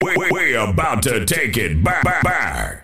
We about to take it back.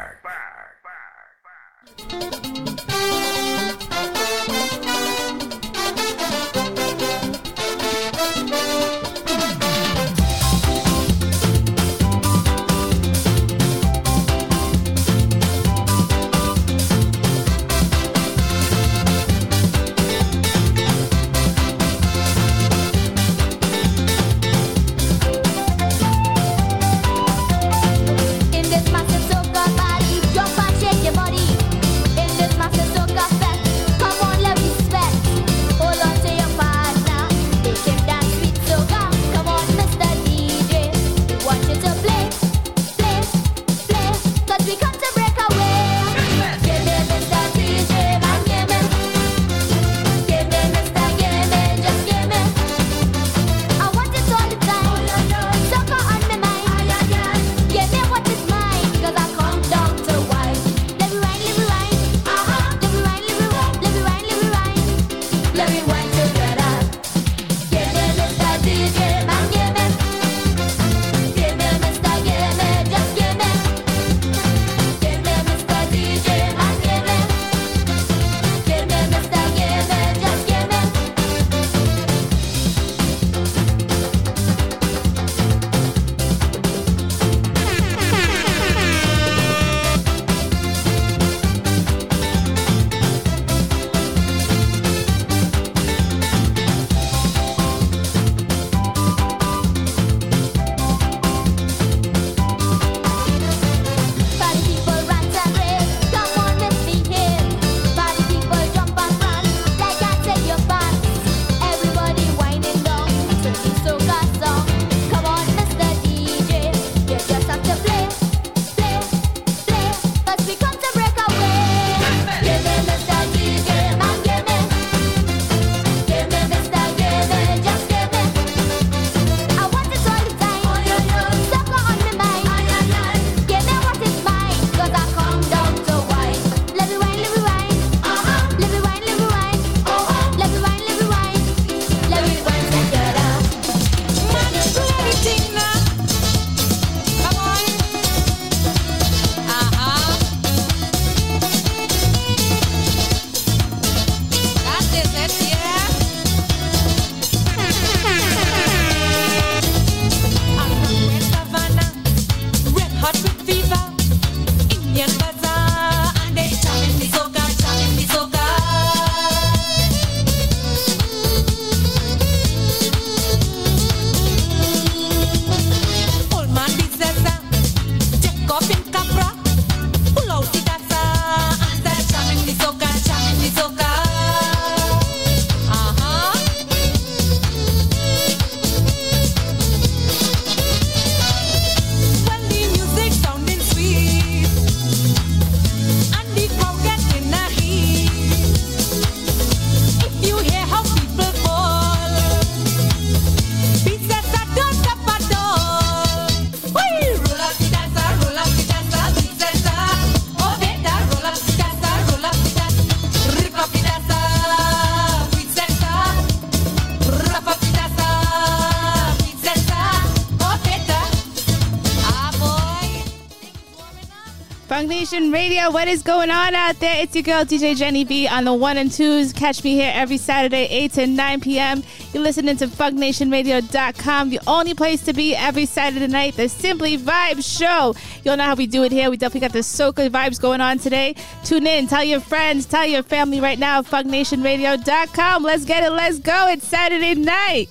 Funk Nation Radio, what is going on out there? It's your girl, DJ Jenny B on the 1 and 2s. Catch me here every Saturday, 8 to 9 p.m. You're listening to FunkNationRadio.com, the only place to be every Saturday night, the Simply Vibes Show. You'll know how we do it here. We definitely got the soca vibes going on today. Tune in, tell your friends, tell your family right now, FunkNationRadio.com. Let's get it, let's go. It's Saturday night.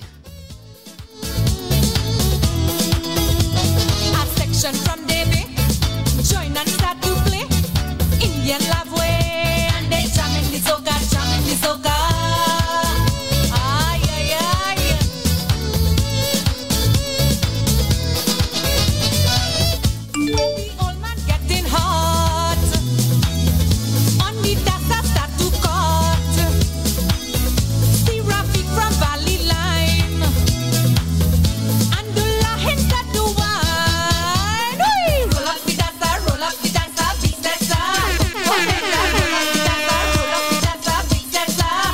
A section from Davy. Join and start to play Indian love way, and they jamming the soca, jamming the soca. Ay, ay, ay. The old man getting hot on the dance start to cut. See Rafik from Valley Line and Dula inside the wine. Roll up the dancer, roll up the dancer, big dancer. Roll up the dancer, roll up the dancer, big dancer.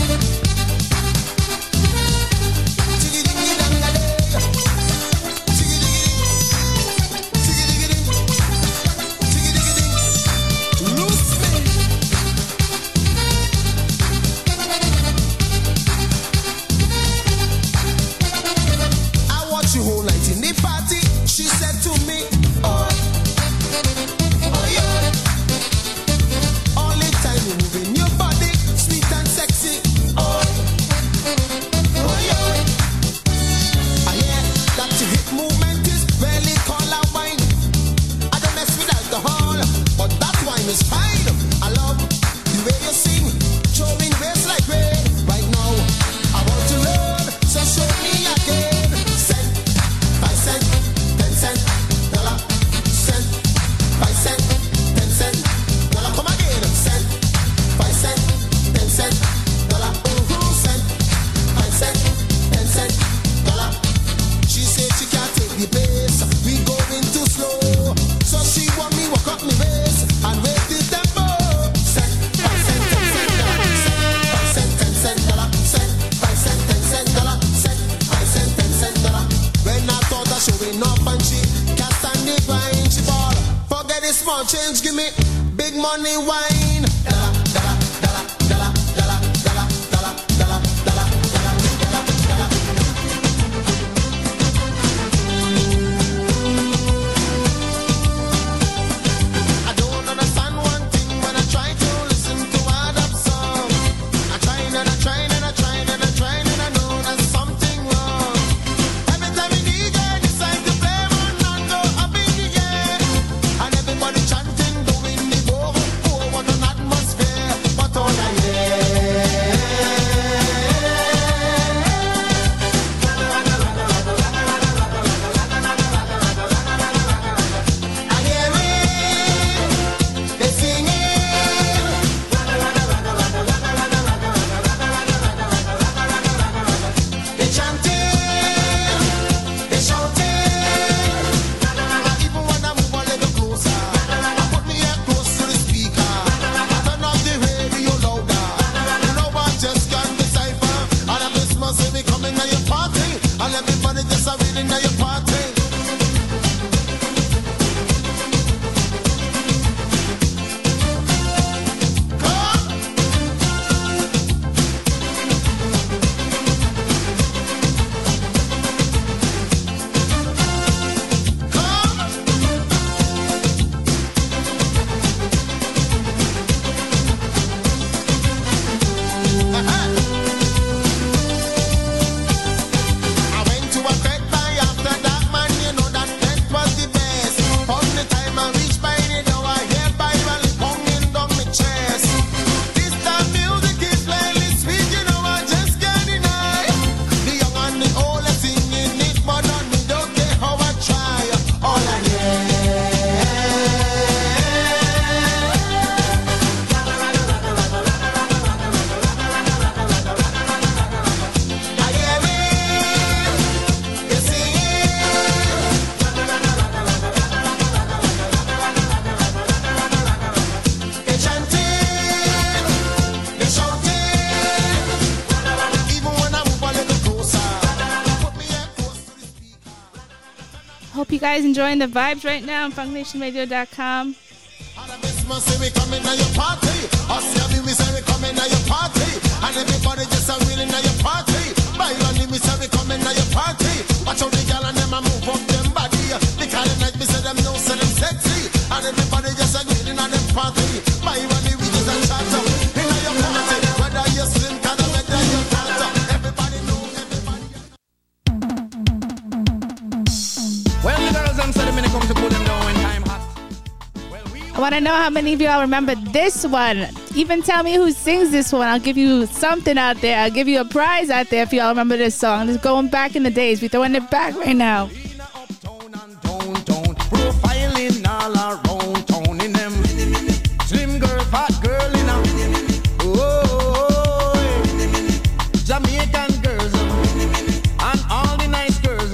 small change, give me big money wine. Dollar, dollar, dollar, dollar, dollar, dollar, dollar, dollar, dollar, dollar, I don't understand one thing when I try to listen to a dub song. I try and I try and I try and I try and I know there's something wrong. Every time we DJ decide to play one go up in the air, and everybody chanting, doing the go. Oh, what an atmosphere! But all I hear. I hear it, they singing, they chanting, they shouting. Even when I move a little closer, I put me ear close to the speaker. I turn off the radio louder. You know what, just can't decipher. All of this must be coming to your party, and everybody just a reading to your party. I went to a vet by after that, man, you know that vet was the best. From the time I reached by the door, I hear Bible pounding down my chest. This time music is playing sweet, you know I just can't deny. The young and the old are singing it, but on me don't care how I try. All I hear. I hear it, they singing, they chanting, they shouting. Even when I move a little closer, put me ear close to the speaker. Hope you guys enjoying the vibes right now on FunkNationRadio.com. All of this must say we coming to your party. Us yeah, we say we coming to your party. And everybody just a reeling to your party. Byron, we say we coming to your party. Watch out the girl and them a move up them body. The kind of night we say them no, say them sexy. And everybody just a reeling on them party. Byron, we just a chat up in your party. Whether you slim, kind of whether you fat up. Everybody know, everybody. Well, the girls, I'm sorry, when it comes to pull them down when time hot. Well, we I want to know how many of y'all remember this one. Even tell me who sings this one. I'll give you something out there. I'll give you a prize out there if y'all remember this song. It's going back in the days. We're throwing it back right now. Lena uptown and downtown, profiling all around town in them. Slim girl, fat girl in them. Oh, Jamaican girls and all the nice girls.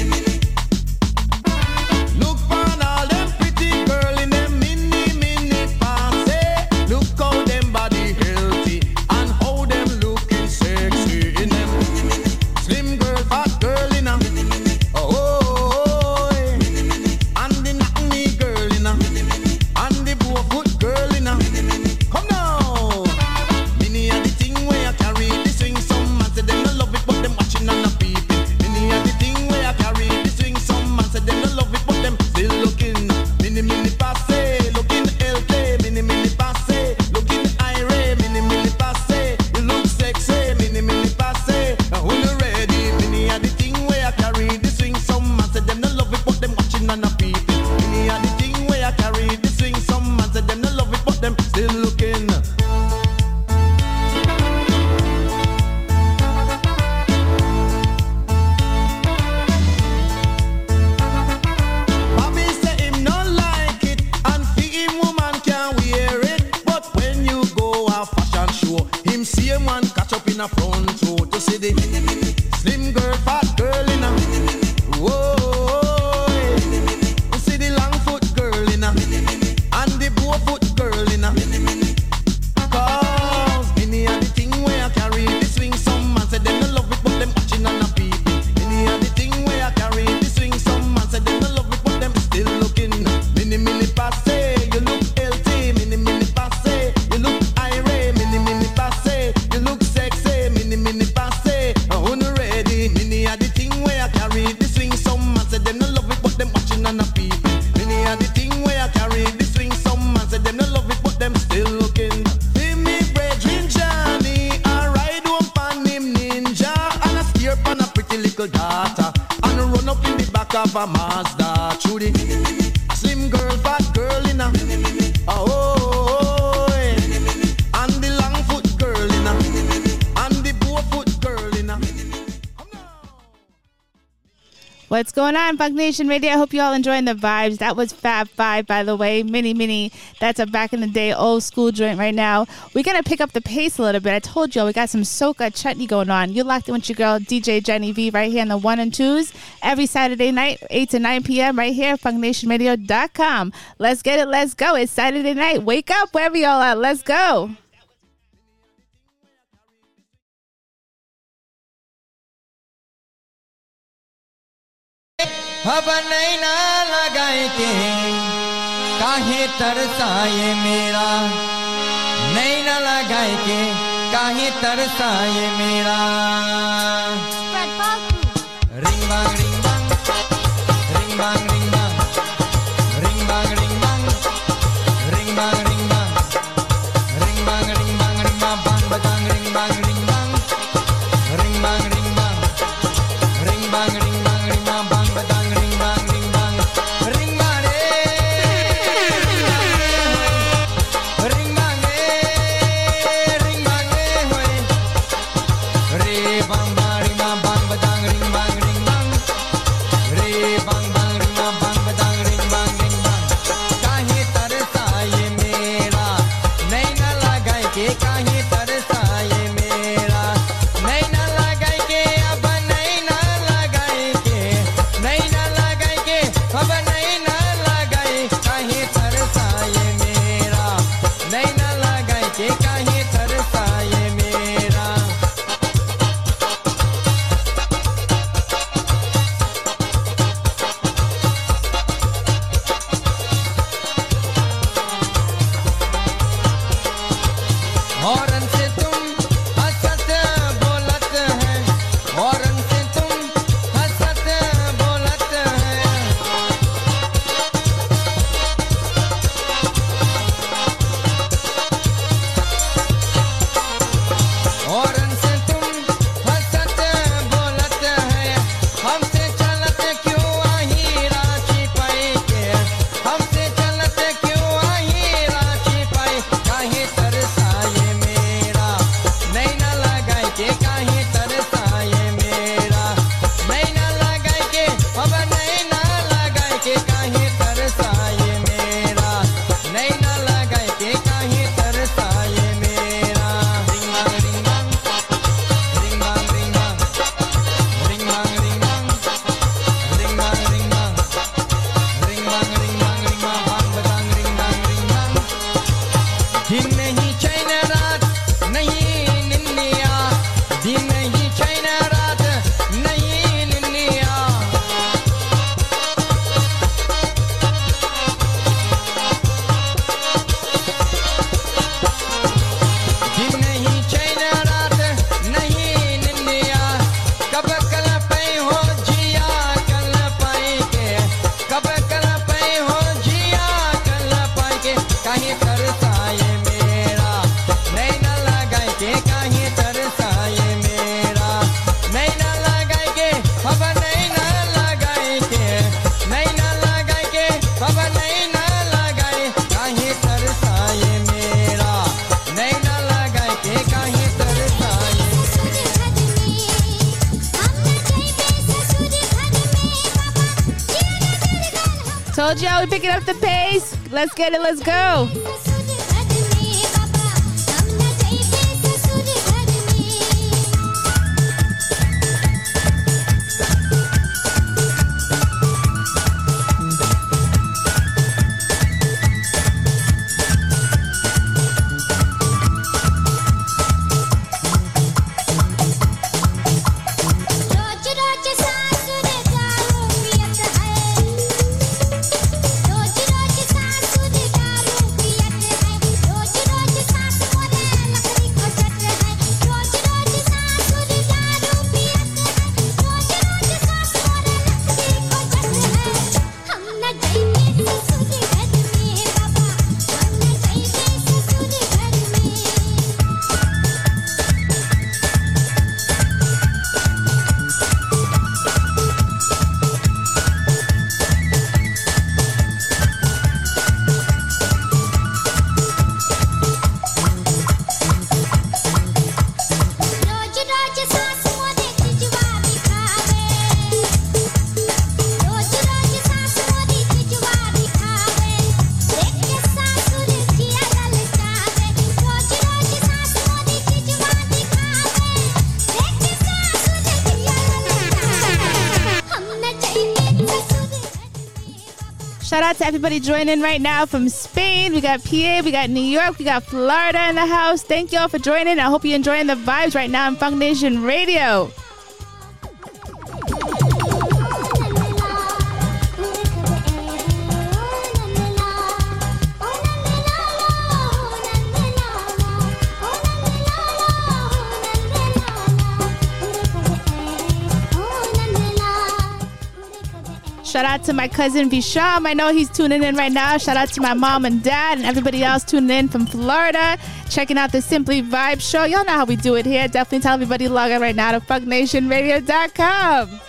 Look on all them pretty girl in them mini fancy. Look how them body healthy and how them looking sexy in them. Slim girl, fat girl in them. Oh, and the knock-knee girl in them, and the barefoot girl in them. Come now, many of the thing where I carry the swing. Some man say them no love it, but them watching and a peeping. Many of the thing where I carry the swing. Some man say them no love it, but them still looking. Mini passe, looking LK. Mini passe, looking irate. Mini passe, you look sexy. Mini passe, when you ready. Many of the thing where I carry the swing. Some man say them no love it, but them watching and a peeping. Many of the thing where I carry the swing. Some man say them no love it, but them still looking. Bobby say him no like it, and for him woman can wear it. But when you go a fashion show, him see him one catch up in a front row to see the slim girl, fat girl in a. Whoa, see the long foot girl in a, and the barefoot girl in a. Cause many of the thing where I carry the swing. Some man say them no love it, but them watching and a peeping. Many of the thing where I carry the swing. Some man say them no love it, but them still looking. Mini passe, and a people. Many are the thing where I carry the swing. Some man say them no love it, but them still looking. See me brethren Johnny, I ride home on him ninja, and I steer on a pretty little daughter, and run up in the back of a Mazda. Through the slim girl, fat girl in a and the long foot girl in a, and the barefoot girl in a. What's going on, Funk Nation Radio? I hope you all enjoying the vibes. That was Fab Five, by the way. Mini. That's a back in the day old school joint right now. We're going to pick up the pace a little bit. I told you we got some soca chutney going on. You're locked in with your girl, DJ Jenny V, right here on the 1 and 2s. Every Saturday night, 8 to 9 p.m. right here at FunkNationRadio.com. Let's get it. Let's go. It's Saturday night. Wake up wherever y'all are. Let's go. अब नैना लगाए के काहे तरसाए मेरा नैना लगाए के काहे तरसाए मेरा ring bang ring bang ring bang ring bang ring bang ring bang ring bang ring bang ring bang ring bang ring bang bang बजांग ring bang ring bang ring bang ring bang ring bang ring bang ring bang bang Bajang Told y'all we picking up the pace. Let's get it. Let's go. रोज रोज सासुर दारू पियत Shout out to everybody joining right now from Spain. We got PA, we got New York, we got Florida in the house. Thank y'all for joining. I hope you're enjoying the vibes right now on Funk Nation Radio. Shout out to my cousin Visham. I know he's tuning in right now. Shout out to my mom and dad and everybody else tuning in from Florida, checking out the Simply Vibe show. Y'all know how we do it here. Definitely tell everybody to log on right now to funknationradio.com.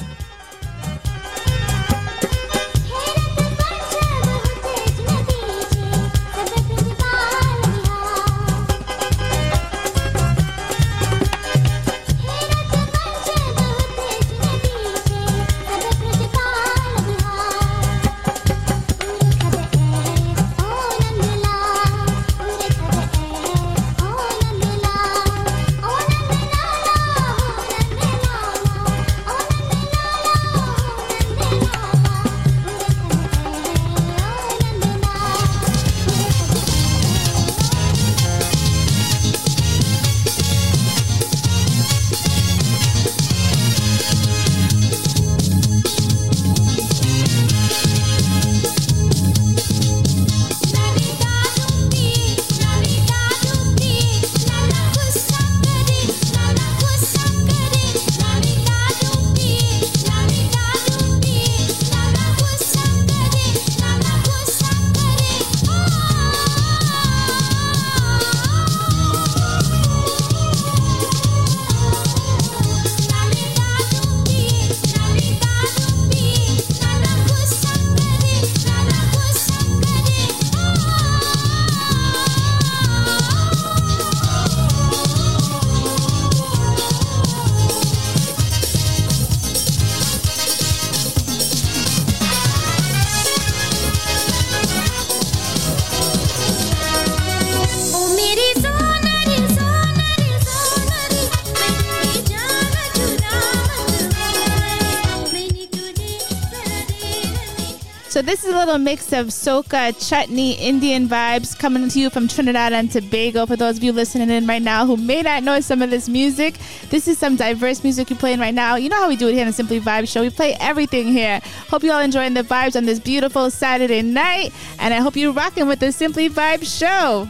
So this is a little mix of soca, chutney, Indian vibes coming to you from Trinidad and Tobago. For those of you listening in right now who may not know some of this music, this is some diverse music you're playing right now. You know how we do it here on the Simply Vibe Show. We play everything here. Hope you all enjoying the vibes on this beautiful Saturday night. And I hope you're rocking with the Simply Vibe Show.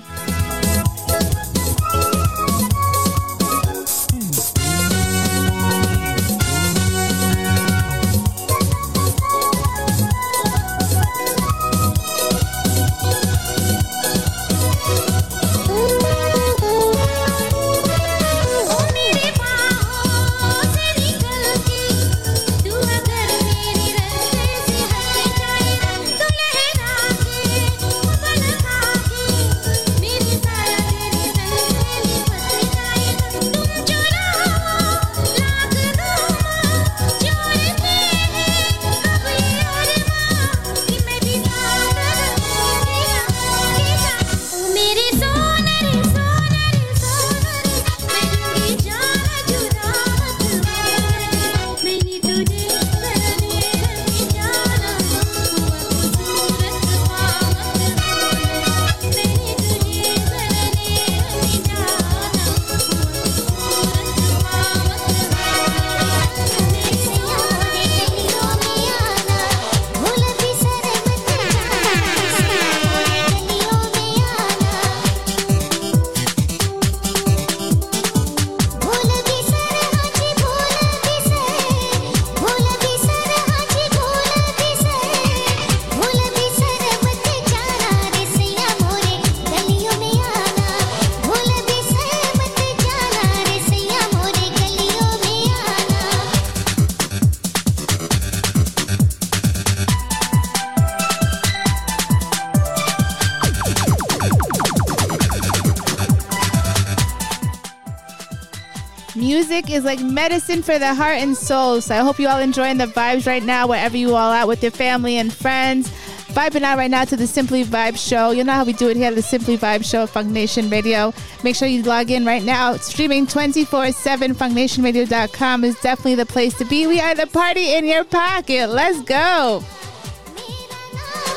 Music is like medicine for the heart and soul. So I hope you all enjoying the vibes right now, wherever you all at with your family and friends. Vibing out right now to the Simply Vibe Show. You know how we do it here at the Simply Vibe Show, Funk Nation Radio. Make sure you log in right now. Streaming 24/7. FunkNationRadio.com is definitely the place to be. We are the party in your pocket. Let's go.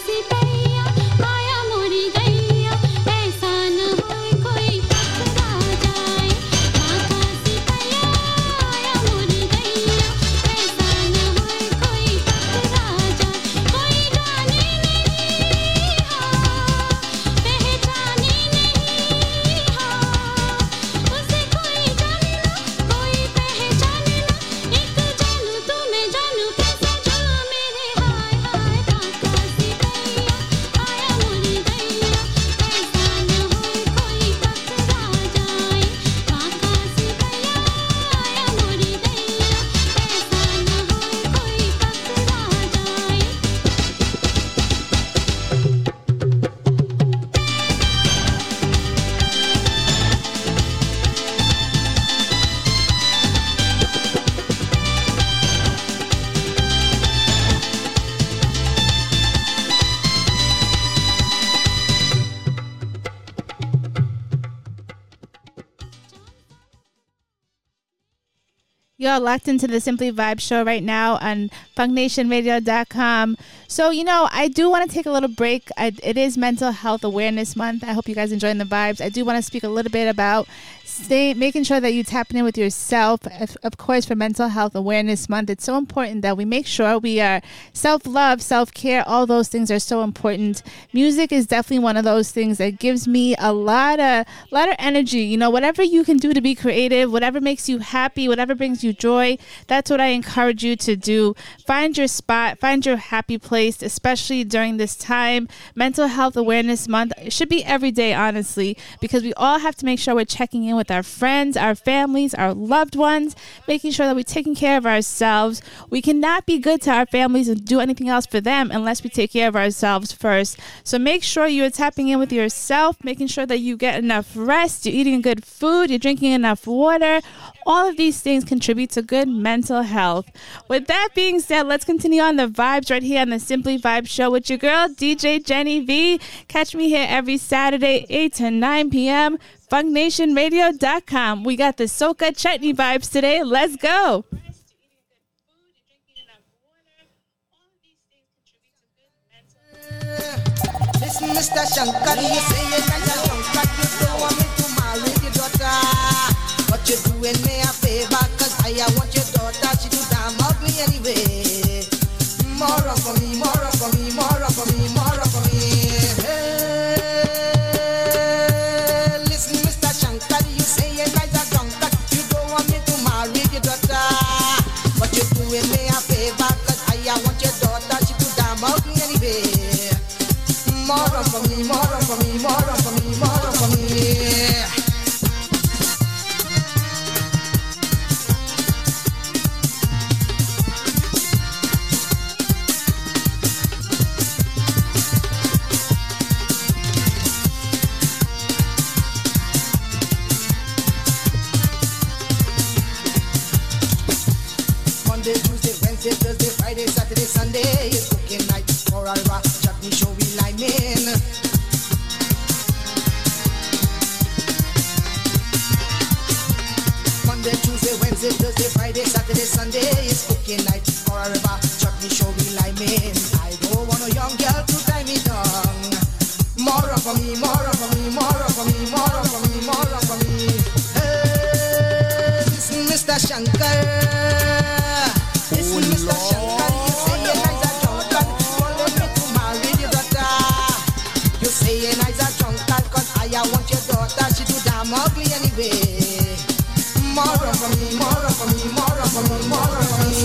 Sipaiya आया मोरी गैया ऐसा न होए कोई पकड़ा जाए काका सिपैया आया मोरी गैया ऐसा न होए कोई पकड़ा जाए कोई जाने नहीं हाँ पहचाने नहीं हाँ उसे कोई जाने ना कोई पहचाने ना एक जानू तुम्हें जानू कैसा जो मेरे हाय हाय काका सिपैया आया मोरी गैया ऐसा न होए कोई पकड़ा जाए काका सिपैया आया मोरी गैया ऐसा न होए कोई You're locked into the Simply Vibe show right now on FunkNationRadio.com. So, I do want to take a little break. It is Mental Health Awareness Month. I hope you guys enjoying the vibes. I do want to speak a little bit about making sure that you tapping in with yourself. Of course, for Mental Health Awareness Month, it's so important that we make sure we are self-love, self-care. All those things are so important. Music is definitely one of those things that gives me a lot of energy. Whatever you can do to be creative, whatever makes you happy, whatever brings you joy, that's what I encourage you to do. Find your spot, find your happy place, especially during this time. Mental Health Awareness Month, it should be every day, honestly, because we all have to make sure we're checking in with our friends, our families, our loved ones, making sure that we're taking care of ourselves. We cannot be good to our families and do anything else for them unless we take care of ourselves first. So make sure you're tapping in with yourself, making sure that you get enough rest, you're eating good food, you're drinking enough water. All of these things contribute to good mental health. With that being said, let's continue on the vibes right here on the Simply Vibe show with your girl, DJ Jenny V. Catch me here every Saturday, 8 to 9 p.m., FunkNationRadio.com. We got the Soca Chutney vibes today. Let's go. Listen, Mr. Shankar, you say you guys are drunk, but you don't want me to marry your daughter. But you're doing me a favor, cause I want your daughter, she do damn ugly anyway. More for me, more for me, more for me, more for me. Hey, listen, Mr. Shankar, you say you guys are drunk, but you don't want me to marry your daughter. But you're doing me a favor, cause I want your daughter, she do damn ugly anyway. More for me, more for me, more for me, more for me. Monday, Tuesday, Wednesday, Thursday, Friday, Saturday, Sunday is cooking night for our rock chutney show we lime in. Monday, Tuesday, Wednesday, Thursday, Friday, Saturday, Sunday is cooking night for our rock chutney show we lime in. I don't want a young girl to tie me down. More for me, more for me, more for me, more for me, more for me. Hey, listen, Mr. Shankar. Listen, Mr. Shankar, you say your eyes are drunk and you want me to marry your daughter. You say your eyes are drunk cause I want your daughter, she do damn ugly anyway. More for me, more for me, more for me, more for me.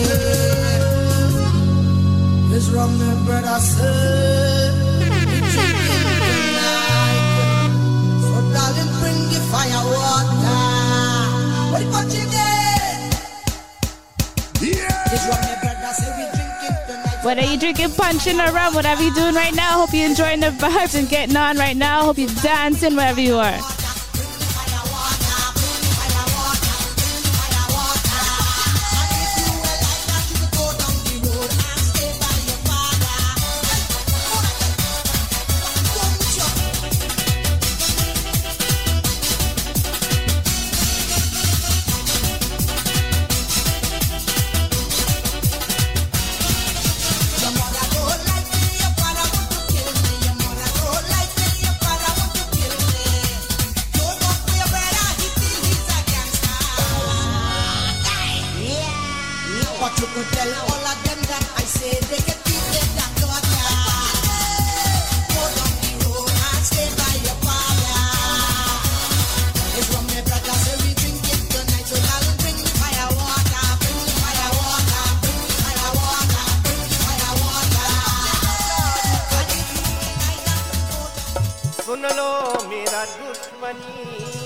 It's wrong, my brother say. It's drinking tonight. So darling, bring the fire water. What you get? Whether you drinking punching or rum, whatever you're doing right now, hope you're enjoying the vibes and getting on right now. Hope you're dancing wherever you are. सुन लो मेरा दुश्मनी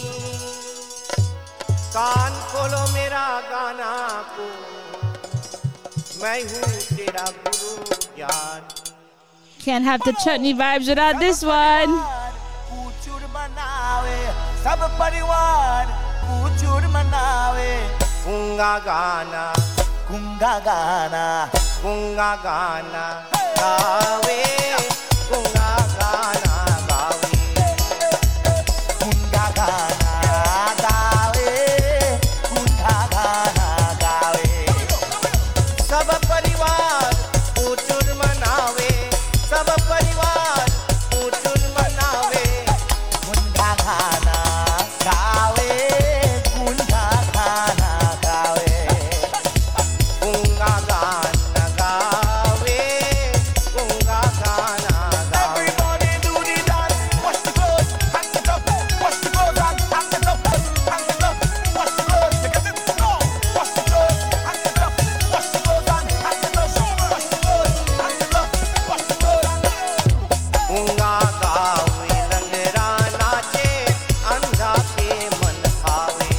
कान खोलो मेरा गाना को मैं हूँ तेरा गुरु ज्ञान Can't have the chutney vibes without this one. पूचुर मनावे सब परिवार पूचुर मनावे कुंगा गाना कुंगा गाना कुंगा गाना गावे कुंगा गाना गावे कुंगा गाना गावे कुंगा गाना गावे सब परिवार पूचुर मनावे सब परिवार पूचुर मनावे कुंगा गाना गावे कुंगा गाना गावे कुंगा गाना गावे कुंगा गाना गावे Everybody do the dance, wash the clothes, hang it up, wash the clothes and hang it up, hang it up, wash the clothes, you get it? No, wash the clothes, hang it up, wash the clothes and hang it up, wash the clothes, hang it up, wash the clothes and Kunga गावे लंगरा नाचे अंधा के मन भावे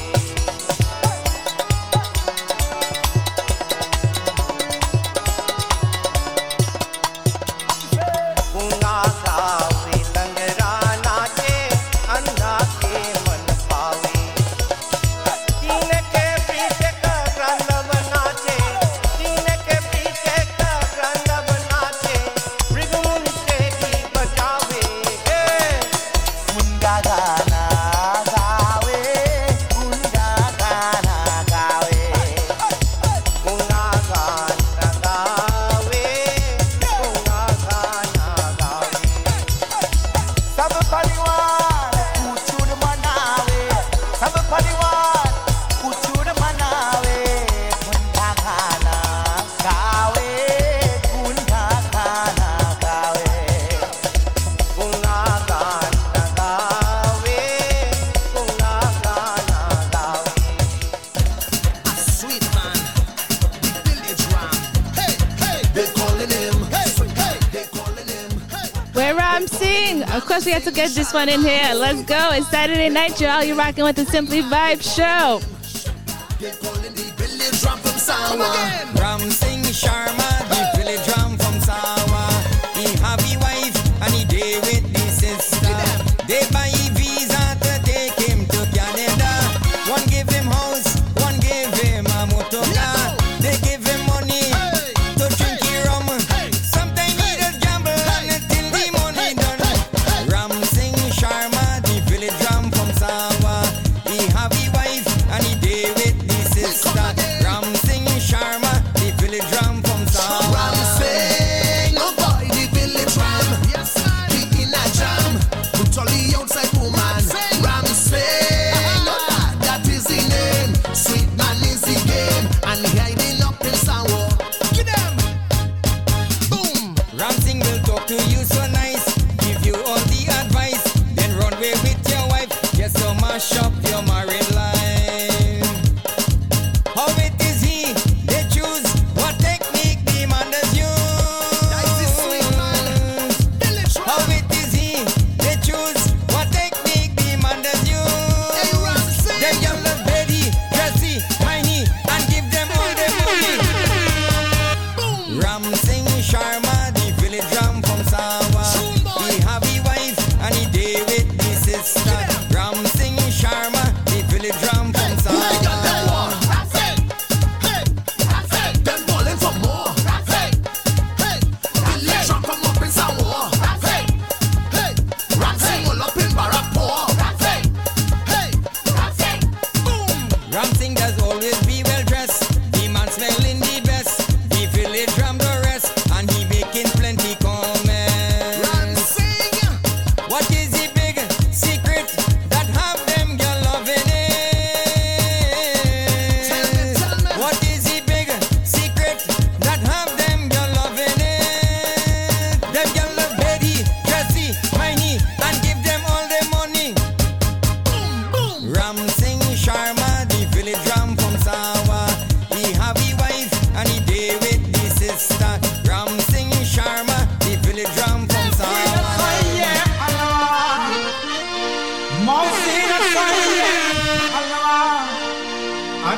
कुंगा गावे लंगरा नाचे अंधा के मन भावे तीन के पीछे का रंग नाचे तीन के पीछे का रंग नाचे मृगमुन से भी बचावे कुंगा गाना गावे कुंगा गाना गावे कुंगा गाना गावे कुंगा गाना गावे सब परिवार पूचुर मनावे सब परिवार पूचुर मनावे कुंगा गाना गावे कुंगा गाना गावे कुंगा गाना गावे कुंगा गाना गावे Sweet man, village ram. Hey, hey, they calling him. Hey, hey, they calling him. Hey. Where Ram sing. Of course, we have to get this one in here. Let's go. It's Saturday night, y'all. You're rocking with the Simply Vibe Show. They calling the village ram from Sawa. Ram Singh Sharma, the village ram from Sawa. He have a wife and he day with the sister. They buy visa to take him to Canada. One give him house, one give him a motor car. They give him money to drink the rum. Sometimes he just gamble until the money done. Ram Singh Sharma, the village ram from Sawa. He have a wife and he day with the sister. Ram Singh Sharma, the village ram from Sawa.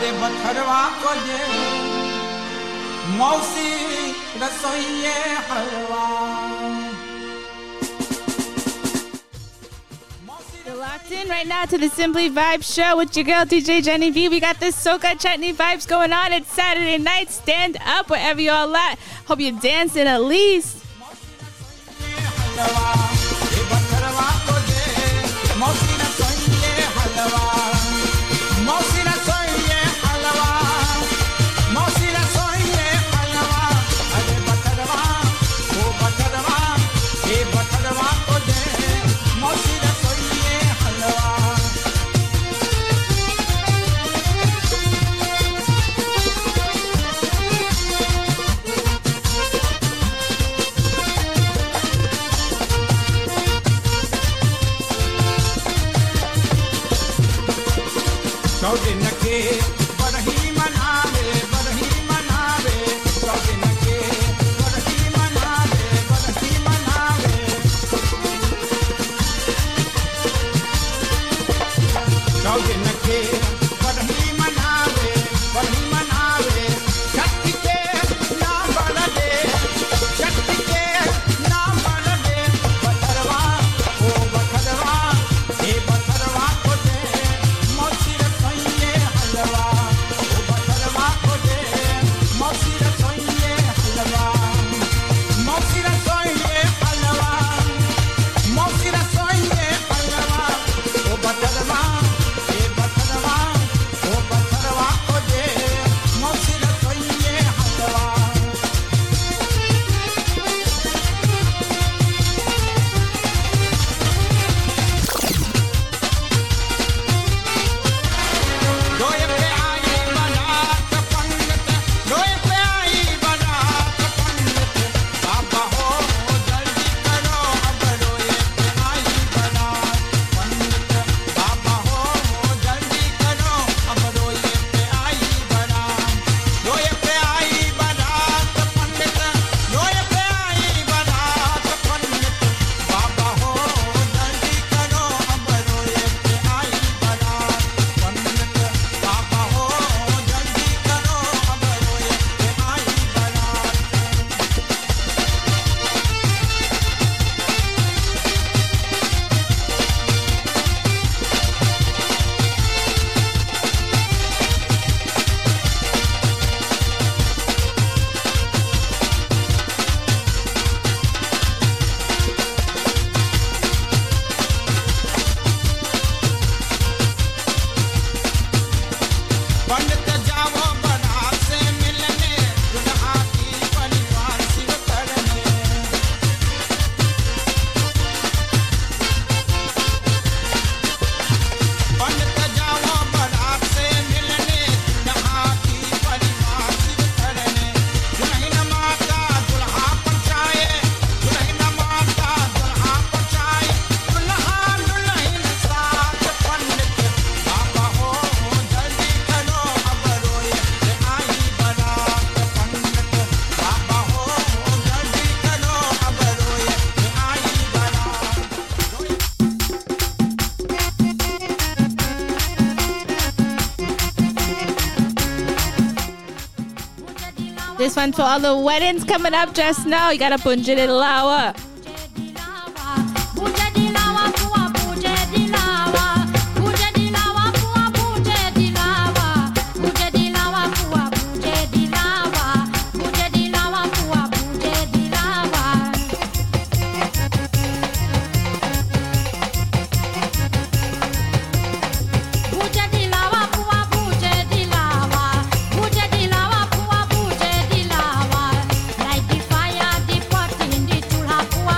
अरे बथरवा को दे मौसी रसोइये हलवा You're locked in right now to the Simply Vibes show with your girl DJ Jenny V. We got this soca chutney vibes going on. It's Saturday night. Stand up wherever you all at. Hope you're dancing at least. चौदिन के बरही मनावे चौदिन के बरही मनावे चौदिन के बरही मनावे शक्ति के नाम बल दे शक्ति के नाम बल दे बथरवा ओ बथरवा हे बथरवा को दे मौसी रसोइये हलवा ओ बथरवा को दे मौसी रसोइये हलवा मौसी रसोइये हलवा मौसी रसोइये हलवा ओ बथरवा हे बथरवा ओ बथरवा को दे मौसी रसोइये हलवा लोए पे आई बारात पंडित लोए पे आई बारात पंडित बाबा हो जल्दी करो अब लोए पे आई बारात पंडित बाबा हो जल्दी करो अब लोए पे आई बारात लोए पे आई बारात पंडित लोए पे आई बारात पंडित बाबा हो जल्दी करो अब लोए पे आई बारात पंडित बाबा हो जल्दी करो अब लोए पे आई बारात पंडित जाओ बारात से मिलने दुल्हा की परिवार शिव करने पंडित जाओ बारात से मिलने दुल्हा की परिवार शिव करने दुल्हन माता दुल्हा पहुंचाए दुल्हन माता दुल्हा पहुंचाए दुल्हा दुल्हन साथ पंडित बाबा हो जल्दी करो अब रोए पे आई बारात पंडित बाबा हो जल्दी करो अब रोए पे आई This one for all the weddings coming up just now. You gotta punch it lawa. Like the fire, the pot in the chula.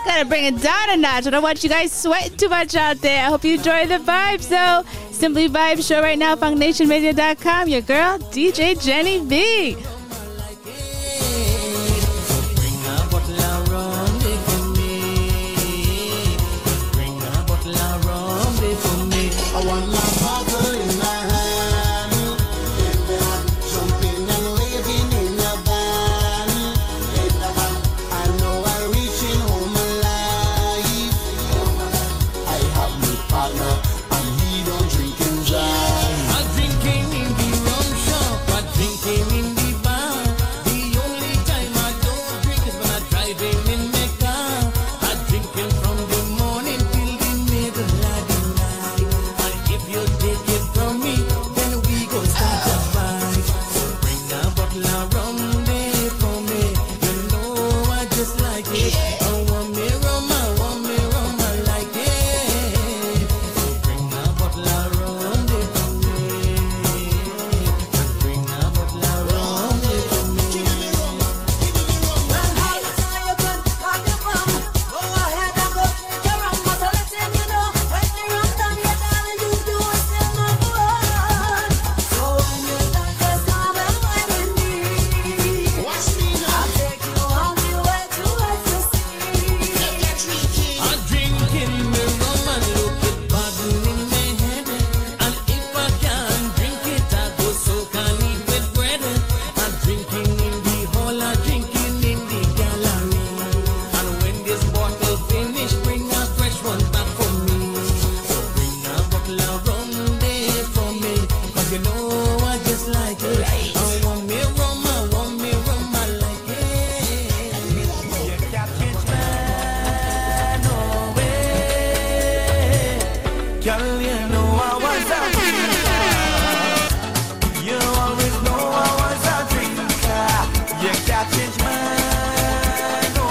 Gotta bring it down a notch. I don't want you guys sweating too much out there. I hope you enjoy the vibes, though. Simply Vibes Show right now, FunkNationRadio.com. Your girl, DJ Jenny V. I want my bottle in my hand, jumping and living in a van. I know I'm reaching home alive. I have my partner and he don't drink and drive. I'm drinking in the rum shop, I'm drinking in the bar. The only time I don't drink is when I'm driving in my car. I'm drinking from the morning till the middle of the night. And if you take it from me, then we go start a fight. So bring a bottle of rum there for me. You know I just like it. I want me rum, I like it. So bring a bottle of rum there for me. Bring a bottle of rum there for me. Well, hey, that's how you can have your fun. Go ahead and go drink your rum, but I'll let you know when the rum done, you darling, you do it still not fun. So when you done, just come and wine with me. Watch me now. I'll take you on the way to ecstasy. I'm drinking the rum and look it bottle in my head. And if I can't drink it, I go soak and eat with bread. I'm drinking in the hall, I'm drinking in the gallery. And when this bottle finish, bring a fresh one back for me. So bring a bottle of rum there for me. 'Cause you know I just like it. I want me rum, I like it. You can't change man, no way. Girl, you know I was a drinker. You always know I was a drinker. You can't change man, no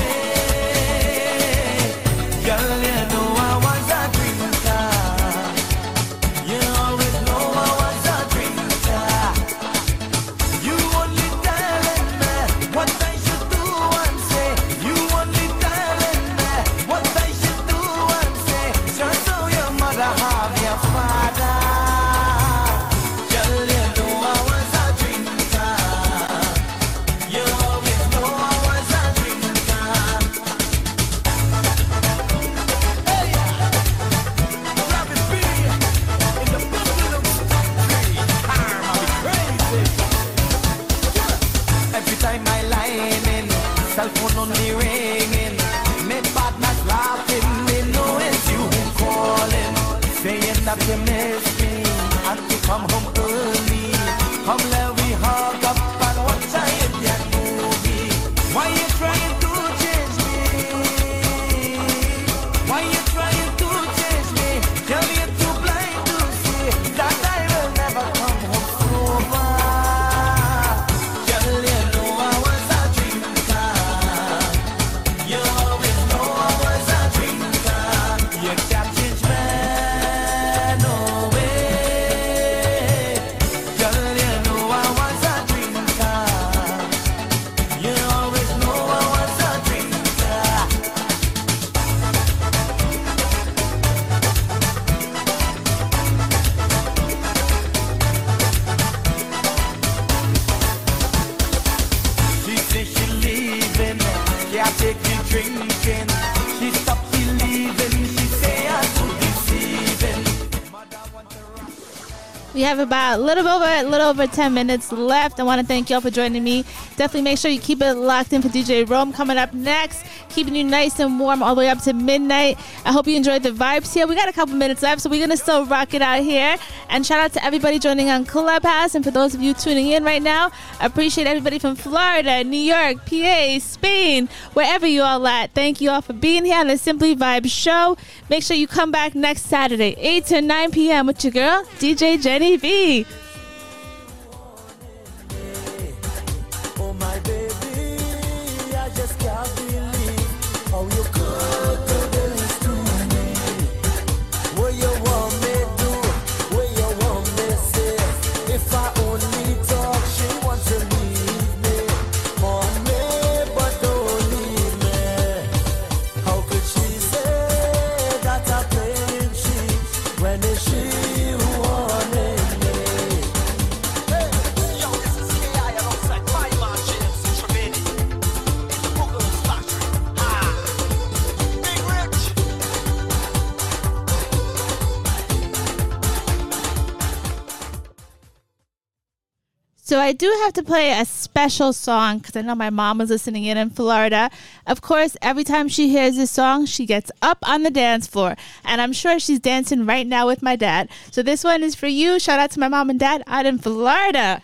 way. Girl, you know I was a drinker. You always know I was a drinker. You only telling me what I should do and say. You only telling me what I should do and say. Just so your mother have your father. Girl, you know I was a drinker. You always know I was a drinker. Hey, Rabbit B in the middle of the country. I'm crazy. Every time I line in, cell phone only ringing. Me partners laughing, me know it's you calling, saying that you miss me and to come home early. Come let we hug up and watch a Indian movie. Why you trying to change me? Why you trying to change me? Tell me you're too blind to see that I will never come home sober. Girl, you know I was a drinker. You always know I was a drinker. You can't change me, no way. Girl, you know I was a drinker. You always know I was a drinker. She says she leaving, can't take me drinking. She stopped believing, she say I'm too deceiving. We have about a little over 10 minutes left. I want to thank y'all for joining me. Definitely make sure you keep it locked in for DJ Rome coming up next, keeping you nice and warm all the way up to midnight. I hope you enjoyed the vibes here. We got a couple minutes left, so we're going to still rock it out here. And shout out to everybody joining on Clubhouse. And for those of you tuning in right now, I appreciate everybody from Florida, New York, PA, Spain, wherever you all at. Thank you all for being here on the Simply Vibes show. Make sure you come back next Saturday, 8 to 9 p.m. with your girl, DJ Jenny V. Oh my baby, I just can't believe how you could do this to me. What you want me do, what you want me say. If I only talk, she wants to leave me. Want me, but don't leave me. So I do have to play a special song because I know my mom was listening in Florida. Of course, every time she hears this song, she gets up on the dance floor. And I'm sure she's dancing right now with my dad. So this one is for you. Shout out to my mom and dad out in Florida.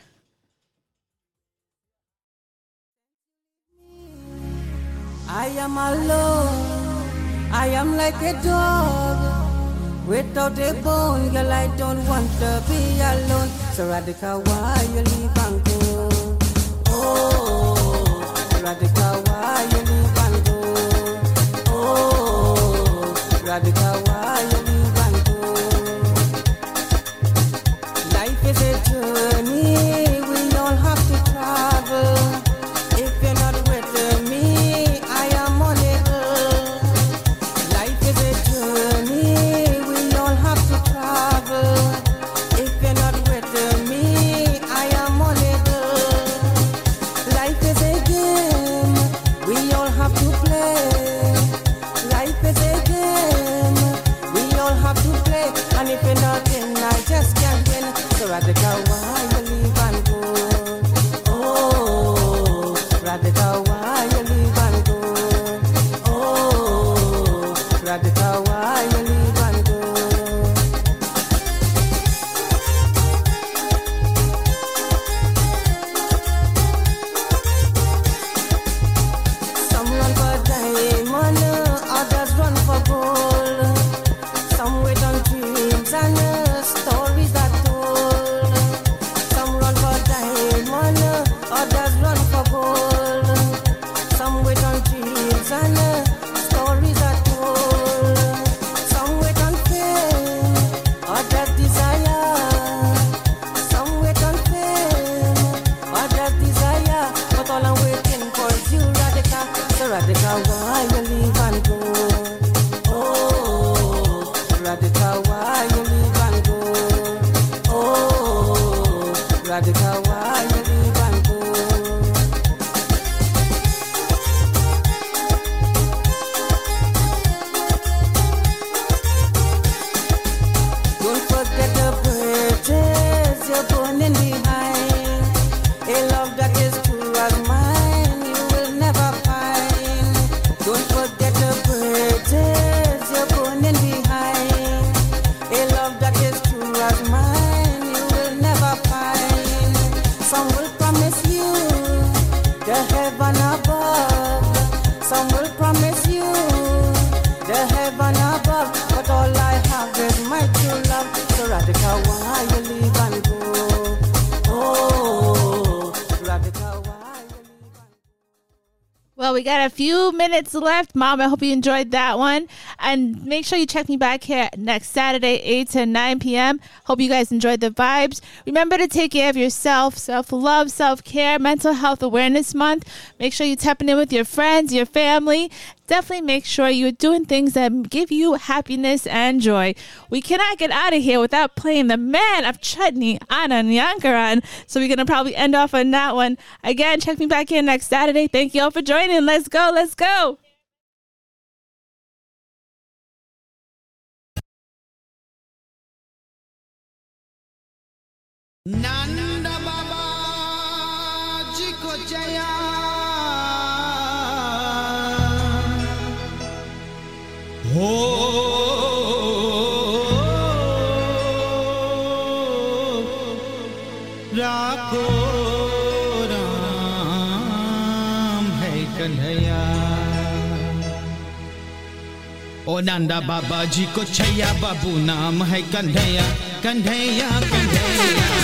I am alone. I am like a dog without a bone. Girl, I don't want to be alone. So Radical, why you leave and go? Oh, Radical, why you leave and go? Oh, Radical, why you leave and go? Life is a journey. We all have to travel. If you're not with me, I am unable. Life is a journey. We all have to travel. If you're not with me, I am unable. Life is a game. We all have to play. Life is a game. We all have to play. And if you're not in, I just can't win. So Radical, why you leave and go? Oh, Radical, why you leave and go? Oh, Radical, why you leave and go? Some run for diamond, others run for gold. Some wait on dreams and stories that told. Some run for diamond, others run for gold. Some wait on dreams and stories that told. Some wait on fame, others desire. Some wait on fame, others desire. But all I'm waiting for is you, Radical. So Radical, why you leave and go? Oh, Radical, why you leave and go? Oh, Radical, why you leave and go? Don't forget the bridges you're burning behind. A love that is true as mine, you will never find. Don't forget the bridges you're burning behind. A love that is true as mine, you will never find. Some will promise you the heaven above. Some will promise you the heaven above. But all I have is my true love. So Radical, why you leave and go? Oh, Radical, why you leave and go? Well, we got a few minutes left, Mom. I hope you enjoyed that one. And make sure you check me back here next Saturday, 8 to 9 p.m. Hope you guys enjoyed the vibes. Remember to take care of yourself, self-love, self-care, Mental Health Awareness Month. Make sure you're tapping in with your friends, your family. Definitely make sure you're doing things that give you happiness and joy. We cannot get out of here without playing the man of Chutney, Anand Yankaran. So we're going to probably end off on that one. Again, check me back here next Saturday. Thank you all for joining. Let's go. Let's go. Nanda Baba Ji ko jaya. Ho Rakho Ram hai Kanhaiya. O Nanda Baba Ji ko chaya, babu naam hai Kanhaiya, Kanhaiya, Kanhaiya.